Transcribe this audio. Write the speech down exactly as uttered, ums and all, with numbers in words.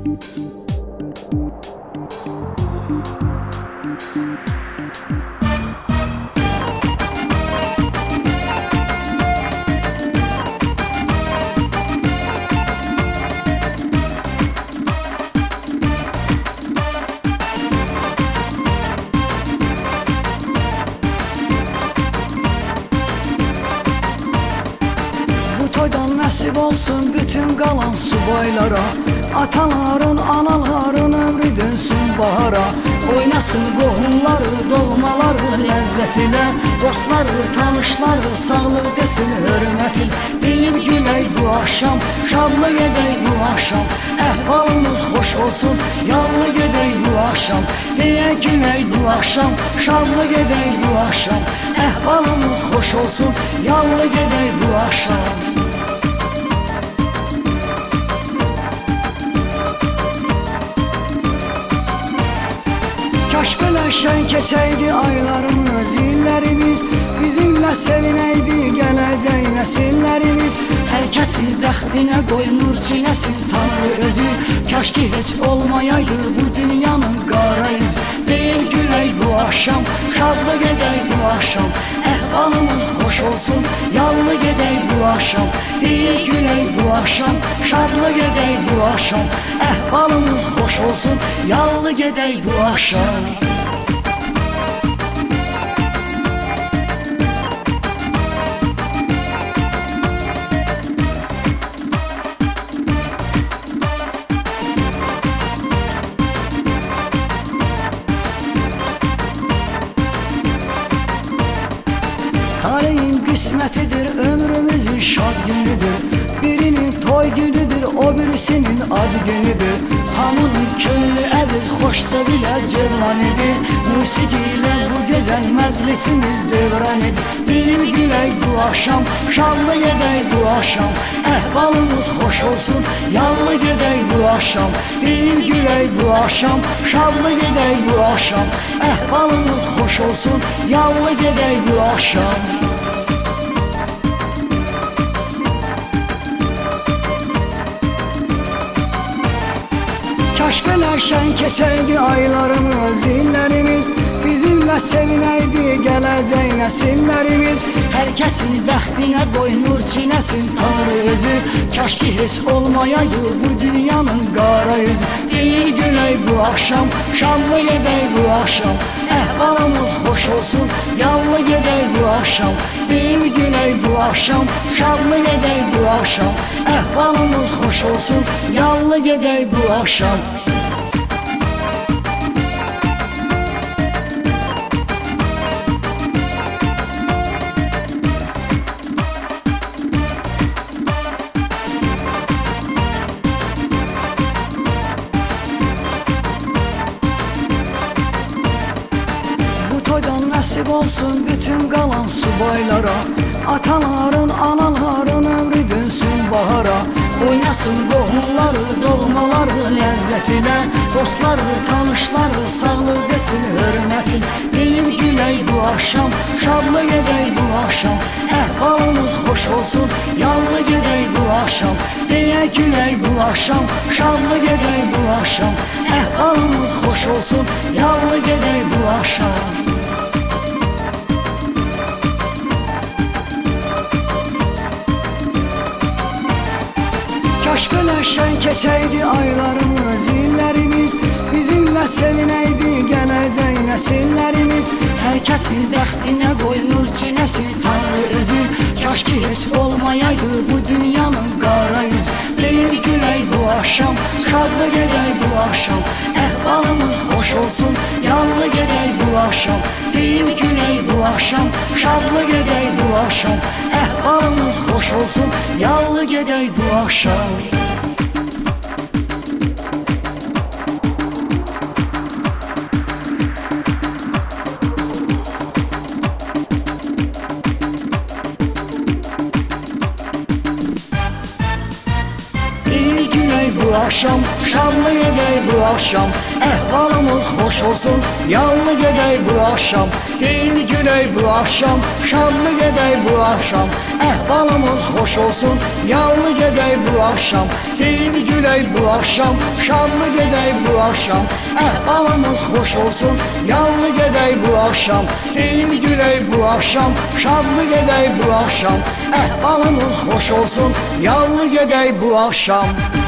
Nəsib olsun bütün qalan subaylara, ataların, anaların ömrü dönsün bahara. Oynasın qohumları, doğmaları ləzzətinə, dostları, tanışları sağlıq desin hörmətin. Deyim gülək bu axşam, şadlıq edək bu axşam, əhvalımız xoş olsun, yallı gedək bu axşam. Deyə gülək bu axşam, şadlıq edək bu axşam, əhvalımız xoş olsun, yallı gedək bu axşam. Kaş belə şən keçəydi aylarımız, illərimiz, bizimlə sevinəydi gələcək nəsillərimiz. Hər kəsin bəxtinə qoyunur çiləsin Tanrı özü, kaş ki heç olmayaydı bu dünyanın qara yüzü. Deyil gülək bu axşam, şadlıq edək bu axşam, əhvalımız xoş olsun, yallı gedək bu axşam. Deyil gülək bu axşam, şadlıq edək bu axşam, əhvalımız xoş olsun, yallı gedək bu axşam. Taleyin qismətidir, ömrümüzün şad günüdür, birinin toy günüdür, o birisinin ad günüdür. Hamının könlü əziz, xoş sevilə cövlan edir, musiqi ilə bu gözəl məclisimiz dövran edir. Deyim gülək bu axşam, şadlıq edək bu axşam, əhvalımız xoş olsun, yallı gedək bu axşam. Deyim gülək bu axşam, şadlıq edək bu axşam, əhvalımız xoş olsun, yallı gedək bu axşam. Kaş belə şən keçəydi aylarımız, illərimiz, bizimlə sevinəydi gələcək nəsillərimiz. Hər kəsin bəxtinə qoyunur çiləsin Tanrı özü, kaş ki heç olmayaydı bu dünyanın qara yüzü. Deyir gülək bu axşam, şadlıq edək bu axşam, əhvalımız xoş olsun, yallı gedək bu axşam. Deyir gülək bu axşam, şadlıq edək bu axşam, əhvalımız xoş olsun, yallı gedək bu axşam. Nəsib olsun bütün qalan subaylara, ataların, anaların ömrü dönsün bahara. Oynasın qohumları, doğmaları ləzzətinə, dostları, tanışları sağlıq desin hörmətin. Deyim gülək bu axşam, şadlıq edək bu axşam, əhvalımız xoş olsun, yallı gedək bu axşam. Deyə gülək bu axşam, şadlıq edək bu axşam, əhvalımız xoş olsun, yallı gedək bu axşam. Kaş belə şən keçəydi aylarımız, illərimiz, bizimlə sevinəydi gələcək nəsillərimiz. Hər kəsin bəxtinə qoyunur çiləsin Tanrı özü, kaş ki heç olmayaydı bu dünyanın qara yüzü. Deyir gülək bu axşam, şadlıq edək bu axşam, əhvalımız xoş olsun, yallı gedək bu axşam. Deyir gülək bu axşam, şadlıq edək bu axşam, əhvalımız xoş olsun, yallı gedək bu axşam. Bu axşam, şadlıq edək bu axşam, əhvalımız xoş olsun, yallı gedək bu axşam, deyir gülək bu axşam, şanlı gedək bu axşam, əhvalımız xoş olsun, yallı gedək bu axşam, deyir gülək bu axşam, şanlı gedək bu axşam, əhvalımız xoş olsun, yallı gedək bu axşam, deyir gülək bu axşam, şanlı gedək bu axşam, əhvalımız xoş olsun, yallı gedək bu axşam.